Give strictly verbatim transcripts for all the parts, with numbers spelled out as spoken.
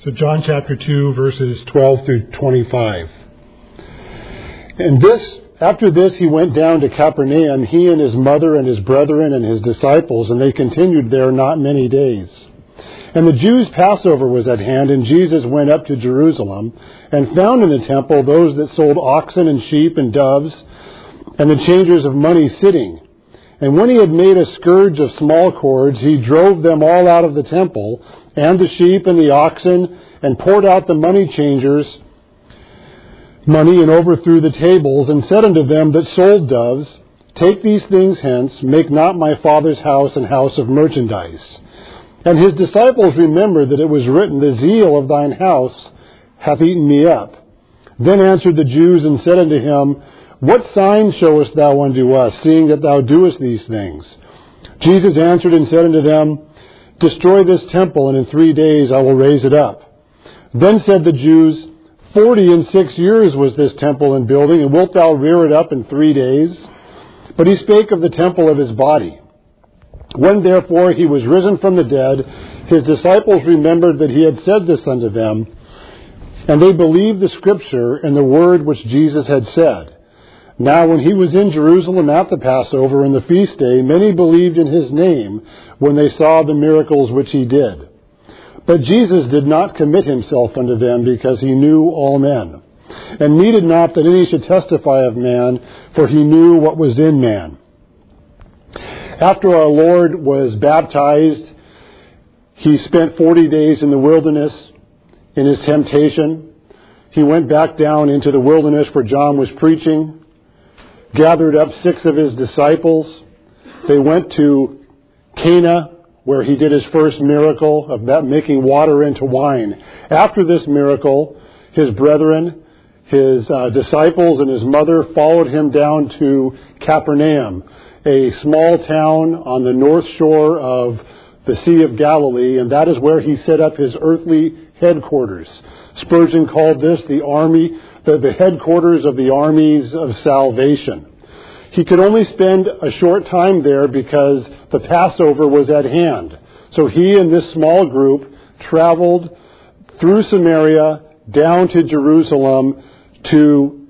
So John chapter two, verses twelve through twenty-five. And this, after this, he went down to Capernaum, he and his mother and his brethren and his disciples, and they continued there not many days. And the Jews' Passover was at hand, and Jesus went up to Jerusalem, and found in the temple those that sold oxen and sheep and doves, and the changers of money sitting. And when he had made a scourge of small cords, he drove them all out of the temple, and the sheep and the oxen, and poured out the money changers' money, and overthrew the tables, and said unto them that sold doves, Take these things hence, make not my Father's house an house of merchandise. And his disciples remembered that it was written, The zeal of thine house hath eaten me up. Then answered the Jews, and said unto him, What sign showest thou unto us, seeing that thou doest these things? Jesus answered and said unto them, Destroy this temple, and in three days I will raise it up. Then said the Jews, Forty and six years was this temple in building, and wilt thou rear it up in three days? But he spake of the temple of his body. When therefore he was risen from the dead, his disciples remembered that he had said this unto them, and they believed the scripture and the word which Jesus had said. Now when he was in Jerusalem at the Passover and the feast day, many believed in his name when they saw the miracles which he did. But Jesus did not commit himself unto them, because he knew all men, and needed not that any should testify of man, for he knew what was in man. After our Lord was baptized, he spent forty days in the wilderness in his temptation. He went back down into the wilderness where John was preaching, gathered up six of his disciples. They went to Cana, where he did his first miracle of that making water into wine. After this miracle, his brethren, his uh, disciples, and his mother followed him down to Capernaum, a small town on the north shore of the Sea of Galilee, and that is where he set up his earthly headquarters. Spurgeon called this the army, the, the headquarters of the armies of salvation. He could only spend a short time there because the Passover was at hand. So he and this small group traveled through Samaria down to Jerusalem to,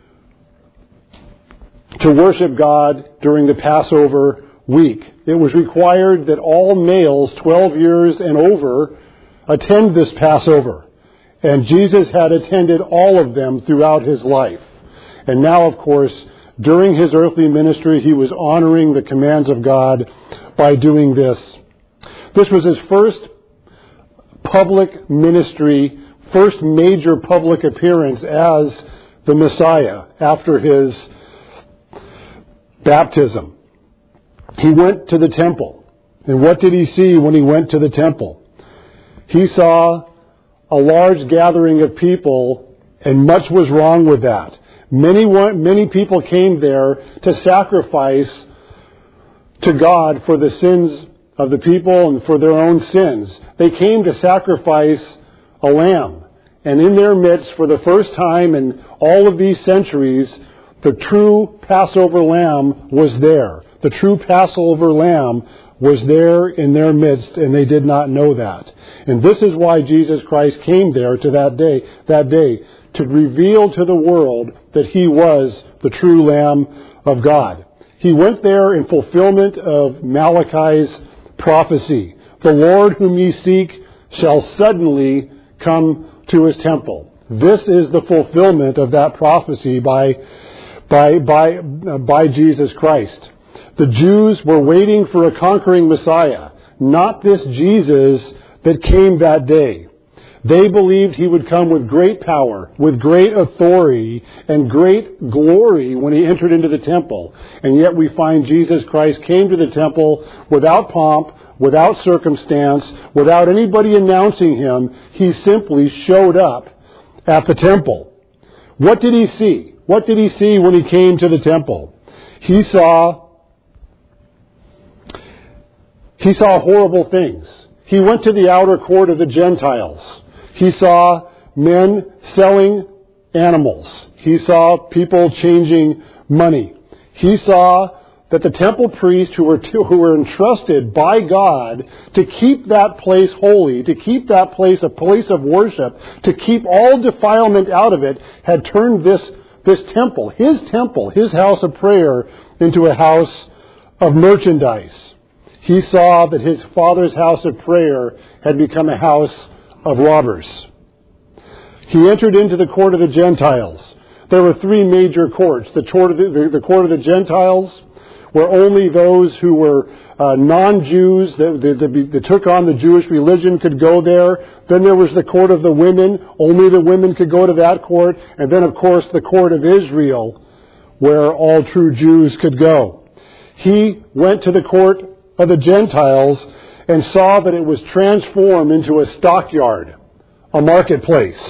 to worship God during the Passover week. It was required that all males twelve years and over attend this Passover. And Jesus had attended all of them throughout his life. And now, of course, during his earthly ministry, he was honoring the commands of God by doing this. This was his first public ministry, first major public appearance as the Messiah after his baptism. He went to the temple. And what did he see when he went to the temple? He saw a large gathering of people, and much was wrong with that. Many many people came there to sacrifice to God for the sins of the people and for their own sins. They came to sacrifice a lamb. And in their midst, for the first time in all of these centuries, the true Passover lamb was there. The true Passover lamb was there in their midst, and they did not know that. And this is why Jesus Christ came there to that day, that day, to reveal to the world that he was the true Lamb of God. He went there in fulfillment of Malachi's prophecy. The Lord whom ye seek shall suddenly come to his temple. This is the fulfillment of that prophecy by, by, by, uh, by Jesus Christ. The Jews were waiting for a conquering Messiah, not this Jesus that came that day. They believed he would come with great power, with great authority, and great glory when he entered into the temple. And yet we find Jesus Christ came to the temple without pomp, without circumstance, without anybody announcing him. He simply showed up at the temple. What did he see? What did he see when he came to the temple? He saw, he saw horrible things. He went to the outer court of the Gentiles. He saw men selling animals. He saw people changing money. He saw that the temple priests who were, to, who were entrusted by God to keep that place holy, to keep that place a place of worship, to keep all defilement out of it, had turned this, this temple, his temple, his house of prayer, into a house of merchandise. He saw that his father's house of prayer had become a house of robbers. He entered into the court of the Gentiles. There were three major courts. The court of the, the, the court of the Gentiles, where only those who were uh, non-Jews that, that, that took on the Jewish religion could go there. Then there was the court of the women. Only the women could go to that court. And then, of course, the court of Israel, where all true Jews could go. He went to the court of the Gentiles and saw that it was transformed into a stockyard, a marketplace.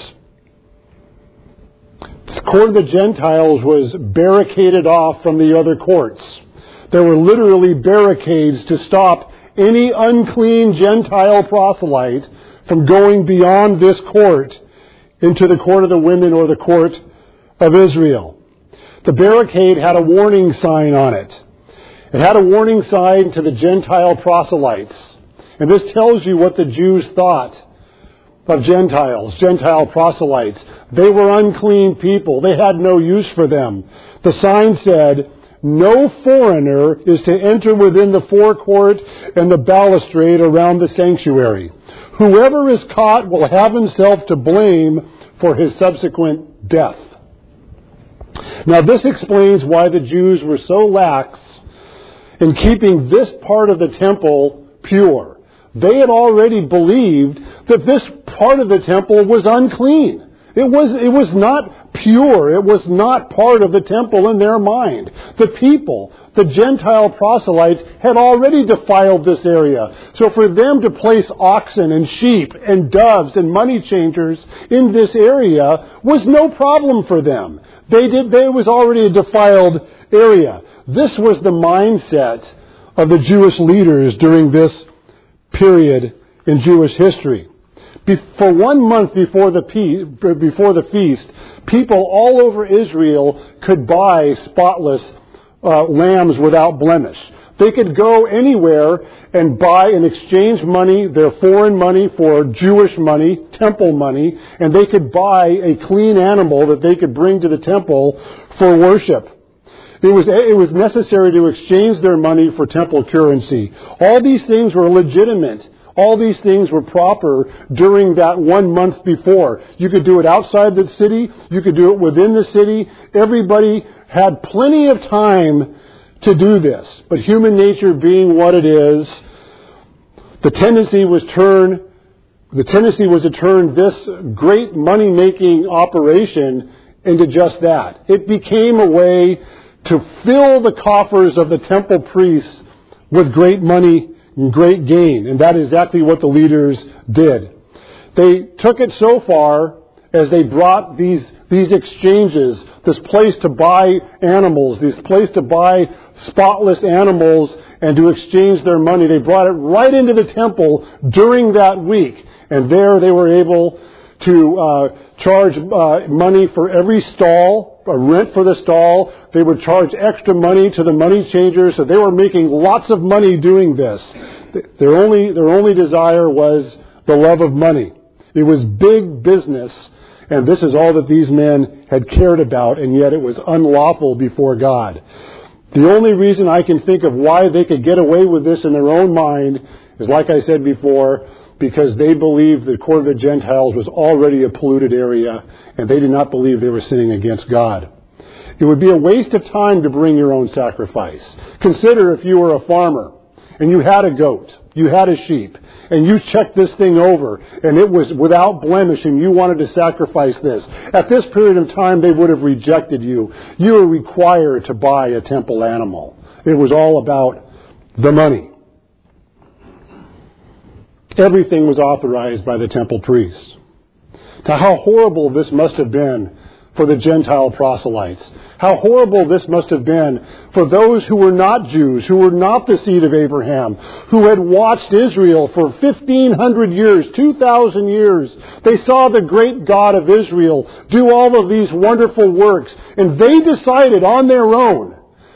The court of the Gentiles was barricaded off from the other courts. There were literally barricades to stop any unclean Gentile proselyte from going beyond this court into the court of the women or the court of Israel. The barricade had a warning sign on it. It had a warning sign to the Gentile proselytes. And this tells you what the Jews thought of Gentiles, Gentile proselytes. They were unclean people. They had no use for them. The sign said, "No foreigner is to enter within the forecourt and the balustrade around the sanctuary. Whoever is caught will have himself to blame for his subsequent death." Now this explains why the Jews were so lax in keeping this part of the temple pure. They had already believed that this part of the temple was unclean. It was, it was not pure. It was not part of the temple in their mind. The people, the Gentile proselytes, had already defiled this area. So for them to place oxen and sheep and doves and money changers in this area was no problem for them. They did, they was already a defiled area. This was the mindset of the Jewish leaders during this period in Jewish history. For one month before the, before the feast, people all over Israel could buy spotless uh, lambs without blemish. They could go anywhere and buy and exchange money, their foreign money, for Jewish money, temple money, and they could buy a clean animal that they could bring to the temple for worship. It was, it was necessary to exchange their money for temple currency. All these things were legitimate. All these things were proper during that one month before. You could do it outside the city. You could do it within the city. Everybody had plenty of time to do this. But human nature being what it is, the tendency was turn, the tendency was to turn this great money-making operation into just that. It became a way to fill the coffers of the temple priests with great money and great gain. And that is exactly what the leaders did. They took it so far as they brought these, these exchanges, this place to buy animals, this place to buy spotless animals and to exchange their money. They brought it right into the temple during that week. And there they were able to uh, charge uh, money for every stall, a rent for the stall. They would charge extra money to the money changers, so they were making lots of money doing this. Their only, their only desire was the love of money. It was big business, and this is all that these men had cared about, and yet it was unlawful before God. The only reason I can think of why they could get away with this in their own mind is, like I said before, because they believed the court of the Gentiles was already a polluted area, and they did not believe they were sinning against God. It would be a waste of time to bring your own sacrifice. Consider if you were a farmer, and you had a goat, you had a sheep, and you checked this thing over, and it was without blemish, and you wanted to sacrifice this. At this period of time, they would have rejected you. You were required to buy a temple animal. It was all about the money. Everything was authorized by the temple priests. Now, how horrible this must have been for the Gentile proselytes. How horrible this must have been for those who were not Jews, who were not the seed of Abraham, who had watched Israel for fifteen hundred years, two thousand years. They saw the great God of Israel do all of these wonderful works, and they decided on their own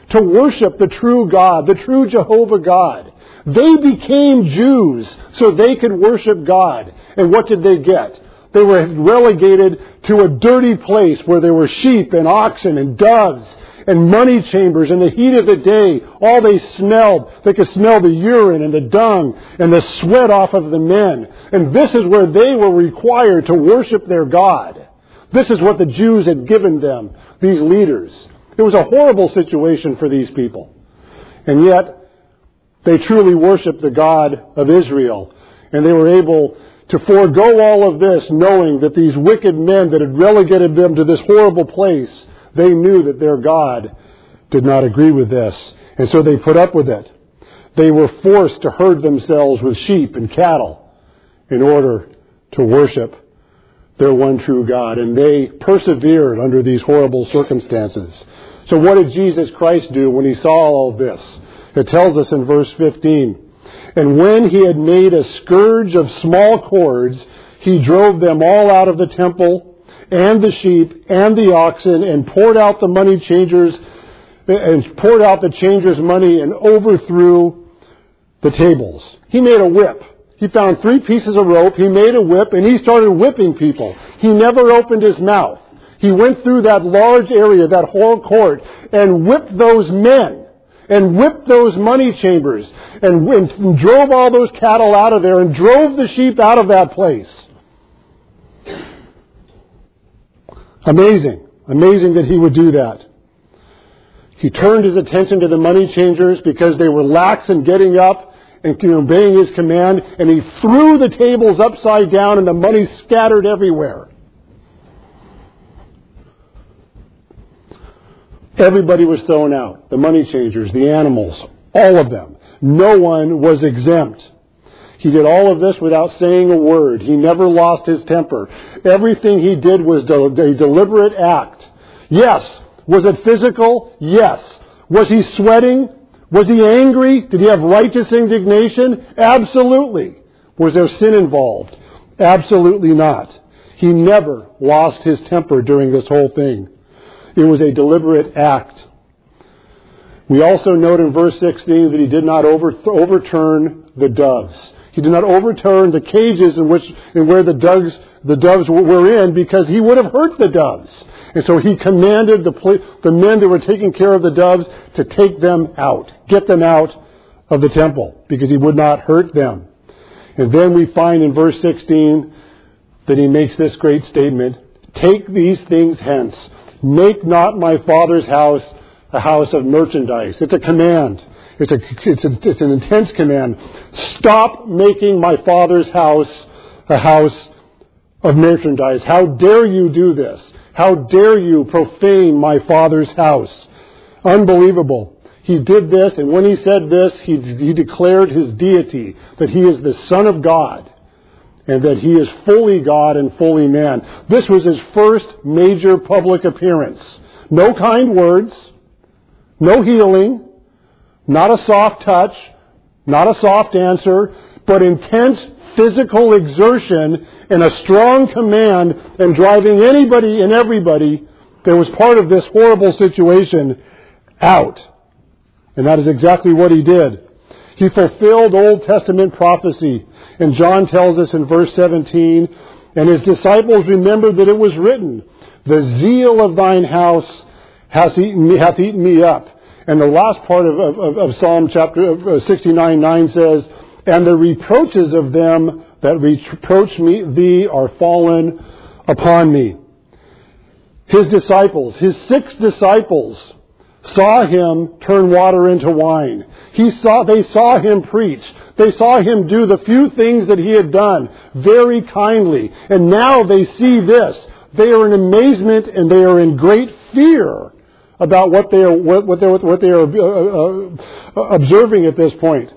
to worship the true God, the true Jehovah God. They became Jews so they could worship God. And what did they get? They were relegated to a dirty place where there were sheep and oxen and doves and money chambers in the heat of the day. All they smelled, they could smell the urine and the dung and the sweat off of the men. And this is where they were required to worship their God. This is what the Jews had given them, these leaders. It was a horrible situation for these people. And yet, they truly worshiped the God of Israel. And they were able to forego all of this, knowing that these wicked men that had relegated them to this horrible place, they knew that their God did not agree with this. And so they put up with it. They were forced to herd themselves with sheep and cattle in order to worship their one true God. And they persevered under these horrible circumstances. So what did Jesus Christ do when he saw all of this? It tells us in verse fifteen, "And when he had made a scourge of small cords, he drove them all out of the temple, and the sheep, and the oxen, and poured out the money changers, and poured out the changers' money, and overthrew the tables." He made a whip. He found three pieces of rope, he made a whip, and he started whipping people. He never opened his mouth. He went through that large area, that whole court, and whipped those men, and whipped those money chambers, and, and drove all those cattle out of there, and drove the sheep out of that place. Amazing. Amazing that he would do that. He turned his attention to the money changers because they were lax in getting up and obeying his command, and he threw the tables upside down and the money scattered everywhere. Everybody was thrown out. The money changers, the animals, all of them. No one was exempt. He did all of this without saying a word. He never lost his temper. Everything he did was a deliberate act. Yes. Was it physical? Yes. Was he sweating? Was he angry? Did he have righteous indignation? Absolutely. Was there sin involved? Absolutely not. He never lost his temper during this whole thing. It was a deliberate act. We also note in verse sixteen that he did not over, overturn the doves. He did not overturn the cages in which, in where the doves, the doves were in, because he would have hurt the doves. And so he commanded the, the men that were taking care of the doves to take them out, get them out of the temple, because he would not hurt them. And then we find in verse sixteen that he makes this great statement: "Take these things hence. Make not my Father's house a house of merchandise." It's a command. It's a, it's, a, it's an intense command. Stop making my Father's house a house of merchandise. How dare you do this? How dare you profane my Father's house? Unbelievable. He did this, and when he said this, he, he declared his deity, that he is the Son of God, and that he is fully God and fully man. This was his first major public appearance. No kind words, no healing, not a soft touch, not a soft answer, but intense physical exertion and a strong command, and driving anybody and everybody that was part of this horrible situation out. And that is exactly what he did. He fulfilled Old Testament prophecy. And John tells us in verse seventeen, "And his disciples remembered that it was written, 'The zeal of thine house hath eaten me, hath eaten me up.'" And the last part of, of, of Psalm chapter sixty-nine nine says, "And the reproaches of them that reproach me thee are fallen upon me." His disciples, his six disciples, saw him turn water into wine. He saw, they saw him preach. They saw him do the few things that he had done very kindly. And now they see this. They are in amazement and they are in great fear about what they are, what, what they are, what they are uh, uh, observing at this point.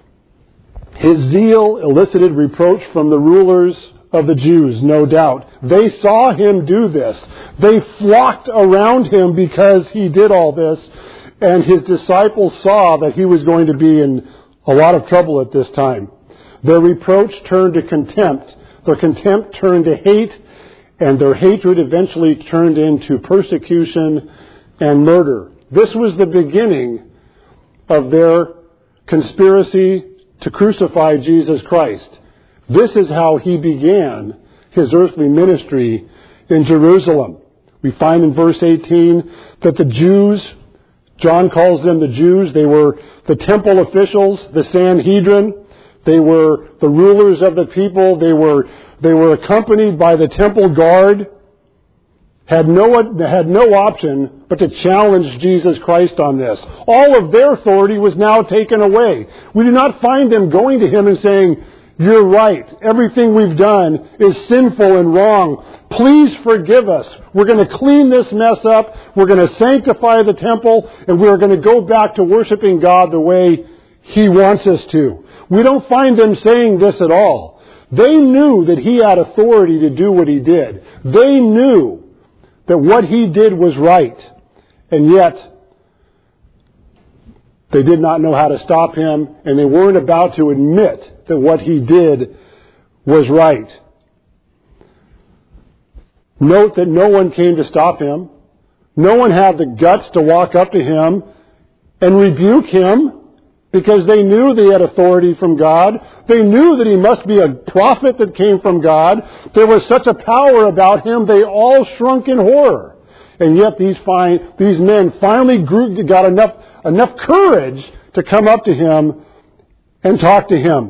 His zeal elicited reproach from the rulers of the Jews, no doubt. They saw him do this. They flocked around him because he did all this. And his disciples saw that he was going to be in a lot of trouble at this time. Their reproach turned to contempt. Their contempt turned to hate. And their hatred eventually turned into persecution and murder. This was the beginning of their conspiracy to crucify Jesus Christ. This is how he began his earthly ministry in Jerusalem. We find in verse eighteen that the Jews, John calls them the Jews, they were the temple officials, the Sanhedrin, they were the rulers of the people, they were they were accompanied by the temple guard, had no had no option but to challenge Jesus Christ on this. All of their authority was now taken away. We do not find them going to him and saying, "You're right. Everything we've done is sinful and wrong. Please forgive us. We're going to clean this mess up. We're going to sanctify the temple, and we're going to go back to worshiping God the way he wants us to." We don't find them saying this at all. They knew that he had authority to do what he did. They knew that what he did was right. And yet, they did not know how to stop him, and they weren't about to admit that what he did was right. Note that no one came to stop him. No one had the guts to walk up to him and rebuke him, because they knew they had authority from God. They knew that he must be a prophet that came from God. There was such a power about him, they all shrunk in horror. And yet these fine, these men finally grew, got enough, enough courage to come up to him and talk to him.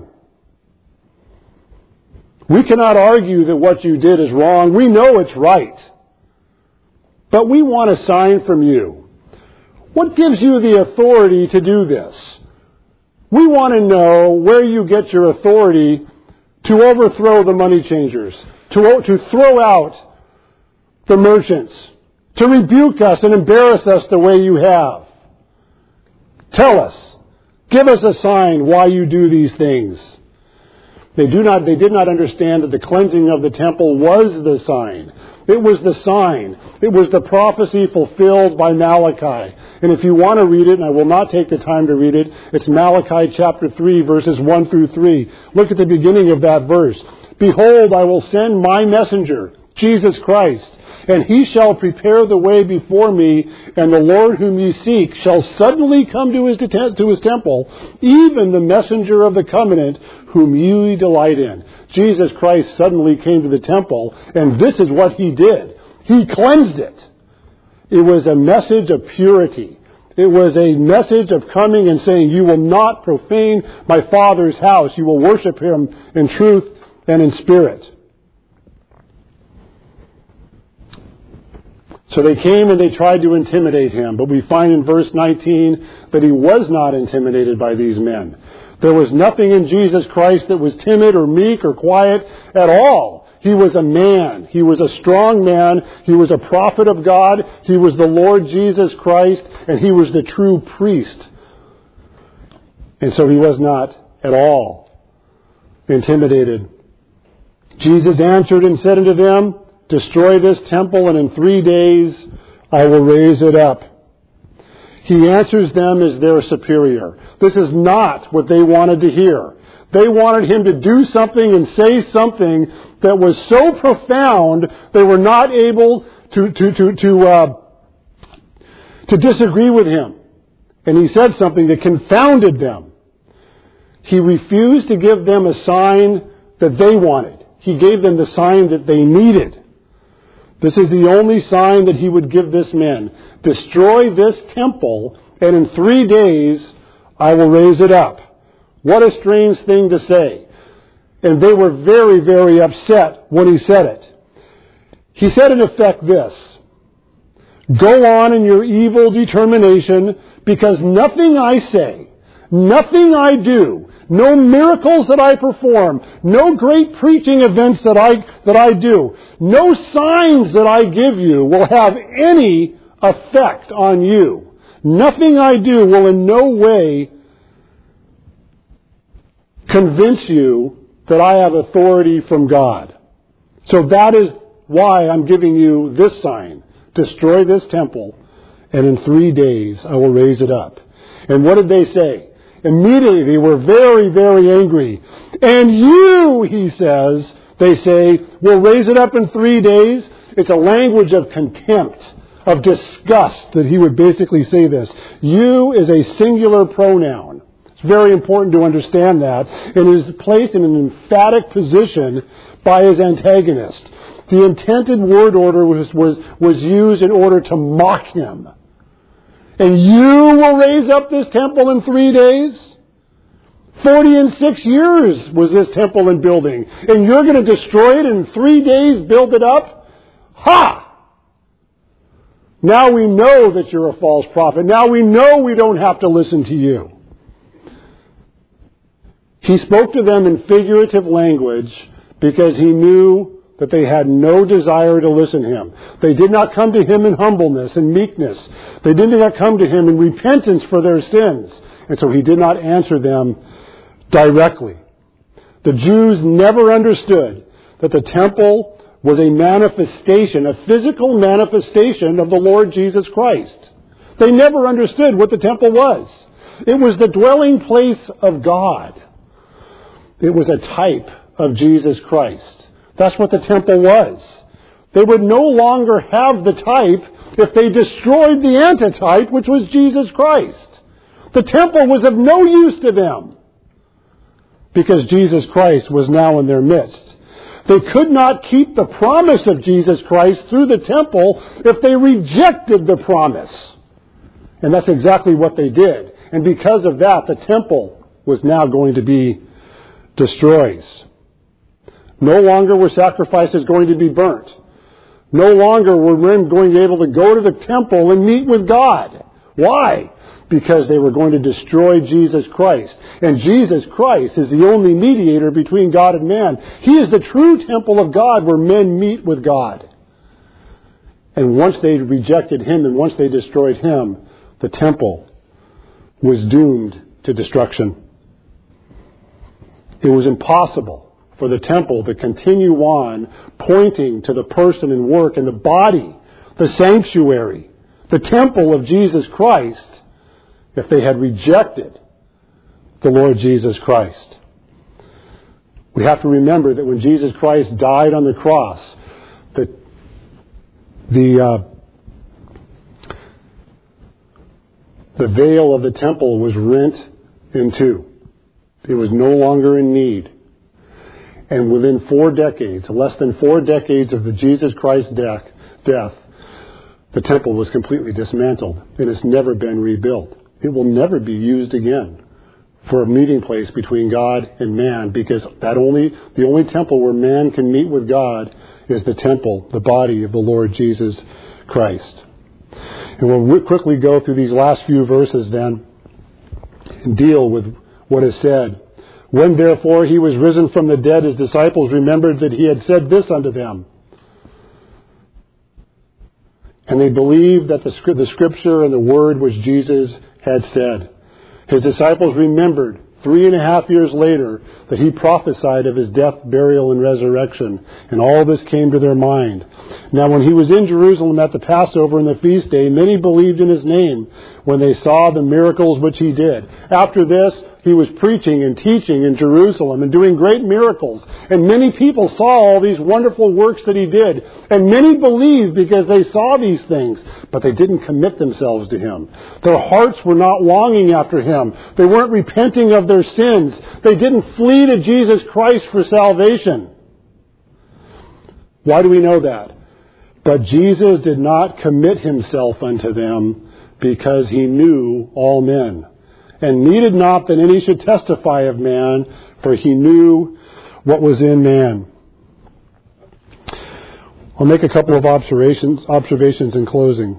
We cannot argue that what you did is wrong. We know it's right. But we want a sign from you. What gives you the authority to do this? We want to know where you get your authority to overthrow the money changers, to, to throw out the merchants, to rebuke us and embarrass us the way you have. Tell us. Give us a sign why you do these things. They do not, they did not understand that the cleansing of the temple was the sign. It was the sign. It was the prophecy fulfilled by Malachi. And if you want to read it, and I will not take the time to read it, it's Malachi chapter three, verses one through three. Look at the beginning of that verse. "Behold, I will send my messenger, Jesus Christ, and he shall prepare the way before me, and the Lord whom ye seek shall suddenly come to his, to his temple, even the messenger of the covenant whom ye delight in." Jesus Christ suddenly came to the temple, and this is what he did. He cleansed it. It was a message of purity. It was a message of coming and saying, "You will not profane my Father's house. You will worship him in truth and in spirit." So they came and they tried to intimidate him, but we find in verse nineteen that he was not intimidated by these men. There was nothing in Jesus Christ that was timid or meek or quiet at all. He was a man. He was a strong man. He was a prophet of God. He was the Lord Jesus Christ, and he was the true priest. And so he was not at all intimidated. Jesus answered and said unto them, "Destroy this temple, and in three days I will raise it up." He answers them as their superior. This is not what they wanted to hear. They wanted him to do something and say something that was so profound they were not able to to to to, uh, to disagree with him. And he said something that confounded them. He refused to give them a sign that they wanted. He gave them the sign that they needed. This is the only sign that he would give this man. "Destroy this temple, and in three days I will raise it up." What a strange thing to say. And they were very, very upset when he said it. He said in effect this: "Go on in your evil determination, because nothing I say, nothing I do, no miracles that I perform, no great preaching events that I, that I do, no signs that I give you will have any effect on you. Nothing I do will in no way convince you that I have authority from God. So that is why I'm giving you this sign. Destroy this temple, and in three days I will raise it up." And what did they say? Immediately they were very, very angry. "And you," he says, they say, "will raise it up in three days." It's a language of contempt, of disgust that he would basically say this. You is a singular pronoun. It's very important to understand that. And is placed in an emphatic position by his antagonist. The intended word order was, was, was used in order to mock him. And you will raise up this temple in three days? Forty and six years was this temple in building. And you're going to destroy it in three days, build it up? Ha! Now we know that you're a false prophet. Now we know we don't have to listen to you. He spoke to them in figurative language because he knew that they had no desire to listen to him. They did not come to him in humbleness and meekness. They did not come to him in repentance for their sins. And so he did not answer them directly. The Jews never understood that the temple was a manifestation, a physical manifestation of the Lord Jesus Christ. They never understood what the temple was. It was the dwelling place of God. It was a type of Jesus Christ. That's what the temple was. They would no longer have the type if they destroyed the antitype, which was Jesus Christ. The temple was of no use to them because Jesus Christ was now in their midst. They could not keep the promise of Jesus Christ through the temple if they rejected the promise. And that's exactly what they did. And because of that, the temple was now going to be destroyed. No longer were sacrifices going to be burnt. No longer were men going to be able to go to the temple and meet with God. Why? Because they were going to destroy Jesus Christ. And Jesus Christ is the only mediator between God and man. He is the true temple of God where men meet with God. And once they rejected him and once they destroyed him, the temple was doomed to destruction. It was impossible for the temple to continue on pointing to the person and work and the body, the sanctuary, the temple of Jesus Christ, if they had rejected the Lord Jesus Christ. We have to remember that when Jesus Christ died on the cross, that the uh, the veil of the temple was rent in two. It was no longer in need. And within four decades, less than four decades of the Jesus Christ death, death, the temple was completely dismantled and it's never been rebuilt. It will never be used again for a meeting place between God and man, because that only the only temple where man can meet with God is the temple, the body of the Lord Jesus Christ. And we'll quickly go through these last few verses then and deal with what is said. When therefore he was risen from the dead, his disciples remembered that he had said this unto them. And they believed that the scripture and the word which Jesus had said. His disciples remembered three and a half years later that he prophesied of his death, burial, and resurrection. And all this came to their mind. Now when he was in Jerusalem at the Passover and the feast day, many believed in his name when they saw the miracles which he did. After this, he was preaching and teaching in Jerusalem and doing great miracles. And many people saw all these wonderful works that he did. And many believed because they saw these things. But they didn't commit themselves to him. Their hearts were not longing after him. They weren't repenting of their sins. They didn't flee to Jesus Christ for salvation. Why do we know that? But Jesus did not commit himself unto them because he knew all men. And needed not that any should testify of man, for he knew what was in man. I'll make a couple of observations, observations in closing.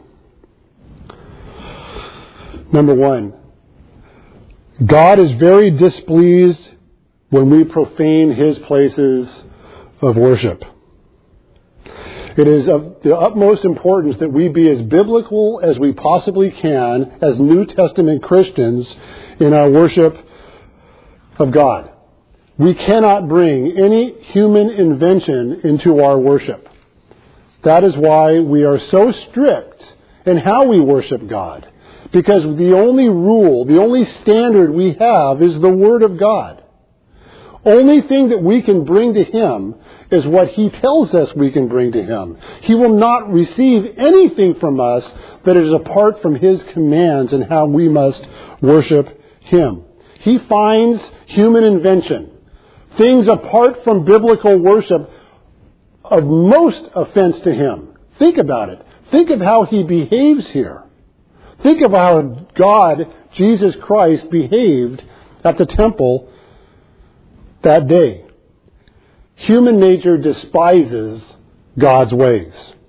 Number one, God is very displeased when we profane his places of worship. It is of the utmost importance that we be as biblical as we possibly can as New Testament Christians in our worship of God. We cannot bring any human invention into our worship. That is why we are so strict in how we worship God. Because the only rule, the only standard we have is the Word of God. only thing that we can bring to Him is what He tells us we can bring to Him. He will not receive anything from us that is apart from His commands and how we must worship Him. He finds human invention, things apart from biblical worship, of most offense to Him. Think about it. Think of how He behaves here. Think of how God, Jesus Christ, behaved at the temple that day. Human nature despises God's ways.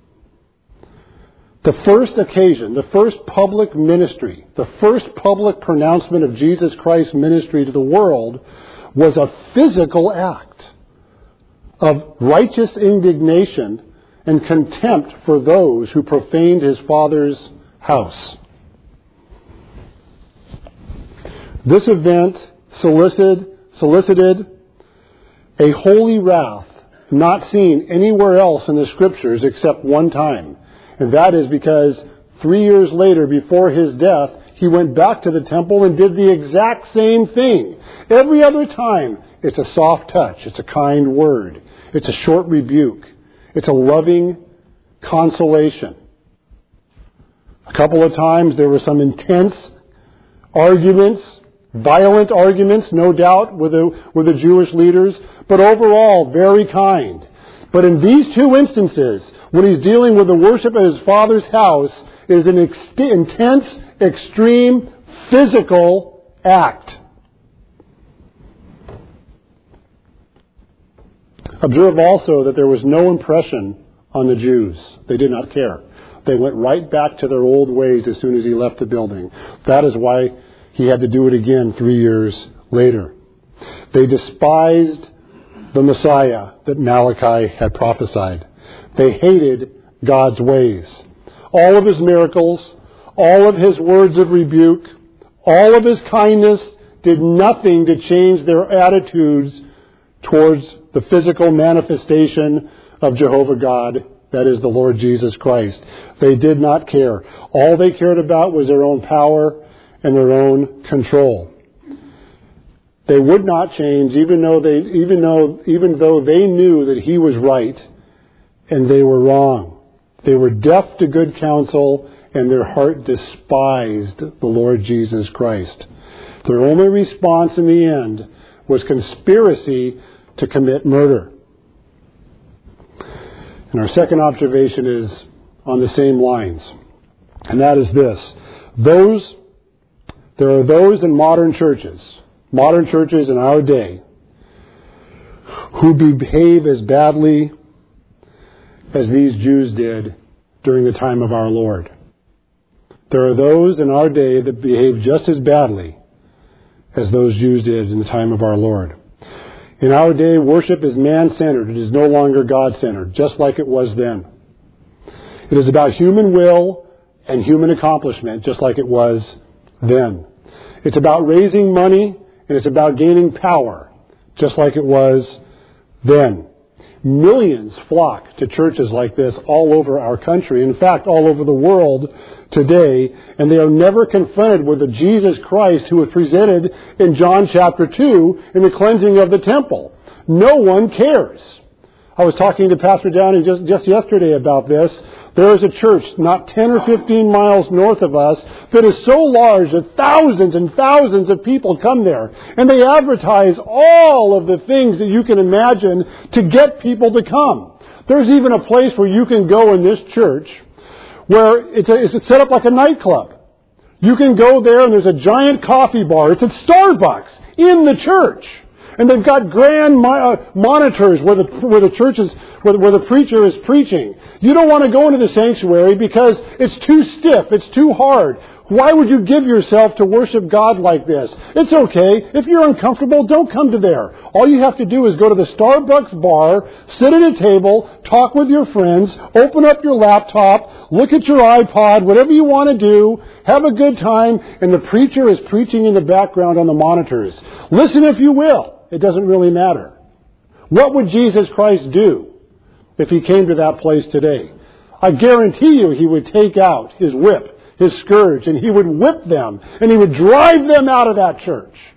The first occasion, the first public ministry, the first public pronouncement of Jesus Christ's ministry to the world was a physical act of righteous indignation and contempt for those who profaned His Father's house. This event solicited, solicited a holy wrath not seen anywhere else in the Scriptures except one time. And that is because three years later, before His death, He went back to the temple and did the exact same thing. Every other time, it's a soft touch. It's a kind word. It's a short rebuke. It's a loving consolation. A couple of times there were some intense arguments, violent arguments, no doubt, with the, with the Jewish leaders, but overall very kind. But in these two instances, when He's dealing with the worship at His Father's house, it is an ex- intense, extreme, physical act. Observe also that there was no impression on the Jews. They did not care. They went right back to their old ways as soon as He left the building. That is why He had to do it again three years later. They despised the Messiah that Malachi had prophesied. They hated God's ways. All of His miracles, all of His words of rebuke, all of His kindness did nothing to change their attitudes towards the physical manifestation of Jehovah God, that is the Lord Jesus Christ. They did not care. All they cared about was their own power and their own control. They would not change, even though they, even though, even though they knew that He was right and they were wrong. They were deaf to good counsel, and their heart despised the Lord Jesus Christ. Their only response in the end was conspiracy to commit murder. And our second observation is on the same lines, and that is this: those there are those in modern churches. Modern churches in our day who behave as badly as these Jews did during the time of our Lord. There are those in our day that behave just as badly as those Jews did in the time of our Lord. In our day, worship is man-centered. It is no longer God-centered, just like it was then. It is about human will and human accomplishment, just like it was then. It's about raising money, and it's about gaining power, just like it was then. Millions flock to churches like this all over our country, in fact, all over the world today, and they are never confronted with the Jesus Christ who was presented in John chapter two in the cleansing of the temple. No one cares. I was talking to Pastor Downey just, just yesterday about this. There is a church not ten or fifteen miles north of us that is so large that thousands and thousands of people come there. And they advertise all of the things that you can imagine to get people to come. There's even a place where you can go in this church where it's, a, it's set up like a nightclub. You can go there and there's a giant coffee bar. It's at Starbucks in the church. And they've got grand mo- uh, monitors where the where the church is, where the, where the preacher is preaching. You don't want to go into the sanctuary because it's too stiff, it's too hard. Why would you give yourself to worship God like this? It's okay. If you're uncomfortable, don't come to there. All you have to do is go to the Starbucks bar, sit at a table, talk with your friends, open up your laptop, look at your iPod, whatever you want to do, have a good time, and the preacher is preaching in the background on the monitors. Listen if you will. It doesn't really matter. What would Jesus Christ do if He came to that place today? I guarantee you He would take out His whip, His scourge, and He would whip them, and He would drive them out of that church.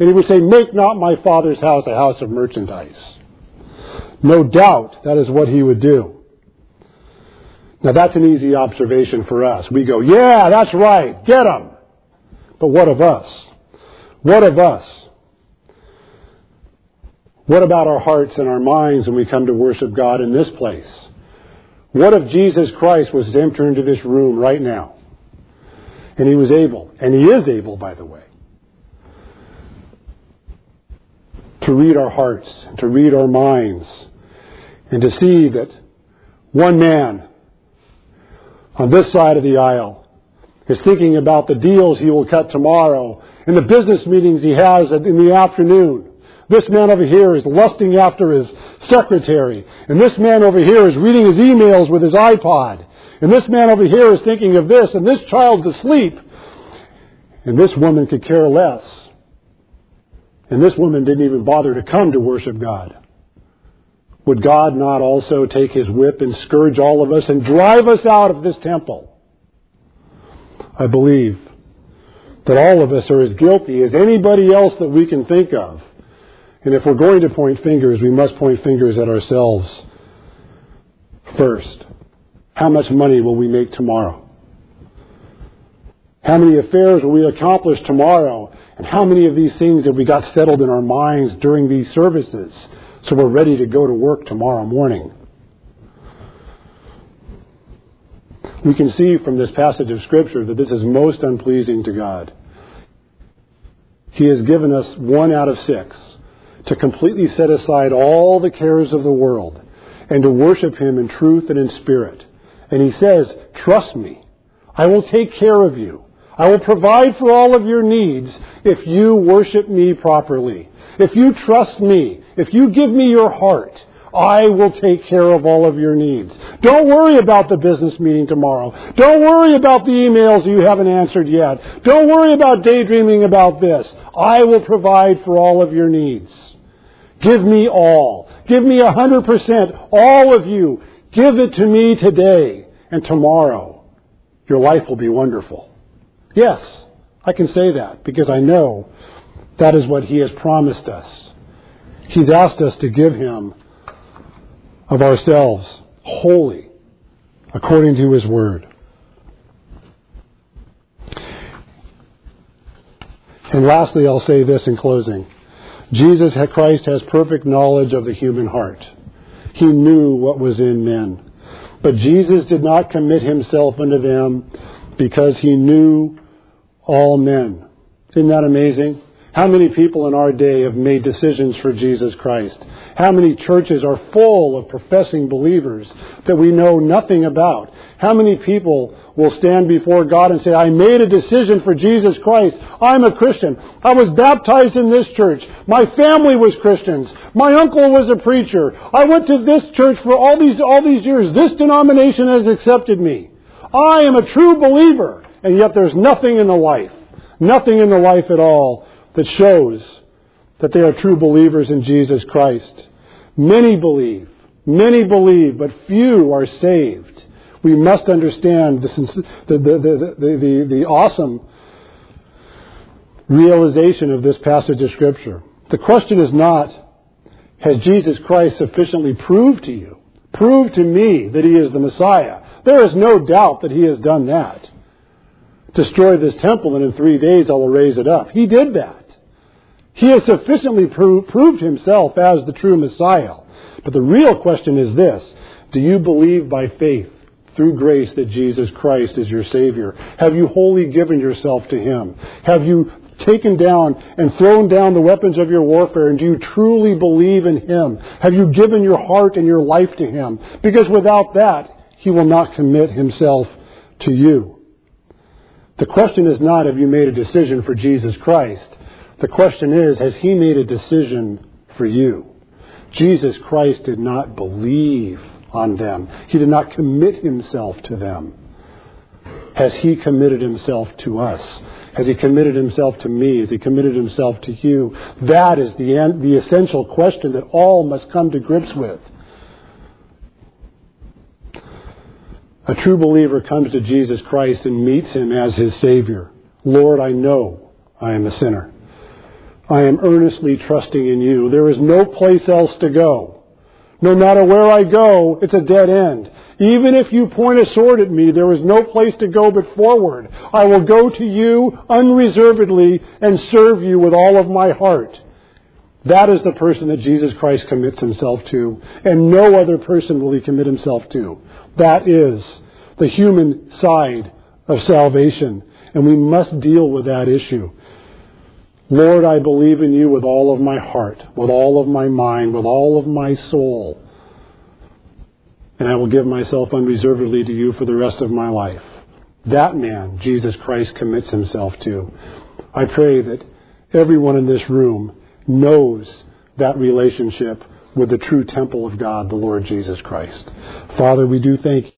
And he would say, make not my Father's house a house of merchandise. No doubt that is what he would do. Now that's an easy observation for us. We go, yeah, that's right, get them. But what of us? What of us? What about our hearts and our minds when we come to worship God in this place? What if Jesus Christ was to enter into this room right now? And he was able, and he is able, by the way, to read our hearts, to read our minds, and to see that one man on this side of the aisle is thinking about the deals he will cut tomorrow and the business meetings he has in the afternoon. This man over here is lusting after his secretary. And this man over here is reading his emails with his iPod. And this man over here is thinking of this. And this child's asleep. And this woman could care less. And this woman didn't even bother to come to worship God. Would God not also take his whip and scourge all of us and drive us out of this temple? I believe that all of us are as guilty as anybody else that we can think of. And if we're going to point fingers, we must point fingers at ourselves first. How much money will we make tomorrow? How many affairs will we accomplish tomorrow? And how many of these things have we got settled in our minds during these services so we're ready to go to work tomorrow morning? We can see from this passage of Scripture that this is most unpleasing to God. He has given us one out of six to completely set aside all the cares of the world and to worship him in truth and in spirit. And he says, trust me. I will take care of you. I will provide for all of your needs if you worship me properly. If you trust me, if you give me your heart, I will take care of all of your needs. Don't worry about the business meeting tomorrow. Don't worry about the emails you haven't answered yet. Don't worry about daydreaming about this. I will provide for all of your needs. Give me all. Give me a hundred percent. All of you. Give it to me today. And tomorrow, your life will be wonderful. Yes, I can say that because I know that is what he has promised us. He's asked us to give him of ourselves wholly according to his word. And lastly, I'll say this in closing. Jesus Christ has perfect knowledge of the human heart. He knew what was in men. But Jesus did not commit himself unto them because he knew all men. Isn't that amazing? How many people in our day have made decisions for Jesus Christ? How many churches are full of professing believers that we know nothing about? How many people will stand before God and say, I made a decision for Jesus Christ. I'm a Christian. I was baptized in this church. My family was Christians. My uncle was a preacher. I went to this church for all these, all these years. This denomination has accepted me. I am a true believer. And yet there's nothing in the life, nothing in the life at all that shows that they are true believers in Jesus Christ. Many believe, many believe, but few are saved. We must understand the, the, the, the, the, the awesome realization of this passage of Scripture. The question is not, has Jesus Christ sufficiently proved to you, proved to me that he is the Messiah? There is no doubt that he has done that. Destroy this temple and in three days I will raise it up. He did that. He has sufficiently pro- proved himself as the true Messiah. But the real question is this. Do you believe by faith, through grace, that Jesus Christ is your Savior? Have you wholly given yourself to him? Have you taken down and thrown down the weapons of your warfare? And do you truly believe in him? Have you given your heart and your life to him? Because without that, he will not commit himself to you. The question is not, have you made a decision for Jesus Christ? The question is, has he made a decision for you? Jesus Christ did not believe on them. He did not commit himself to them. Has he committed himself to us? Has he committed himself to me? Has he committed himself to you? That is the, the essential question that all must come to grips with. A true believer comes to Jesus Christ and meets him as his Savior. Lord, I know I am a sinner. I am earnestly trusting in you. There is no place else to go. No matter where I go, it's a dead end. Even if you point a sword at me, there is no place to go but forward. I will go to you unreservedly and serve you with all of my heart. That is the person that Jesus Christ commits himself to, and no other person will he commit himself to. That is the human side of salvation, and we must deal with that issue. Lord, I believe in you with all of my heart, with all of my mind, with all of my soul, and I will give myself unreservedly to you for the rest of my life. That man, Jesus Christ commits himself to. I pray that everyone in this room knows that relationship with the true temple of God, the Lord Jesus Christ. Father, we do thank you.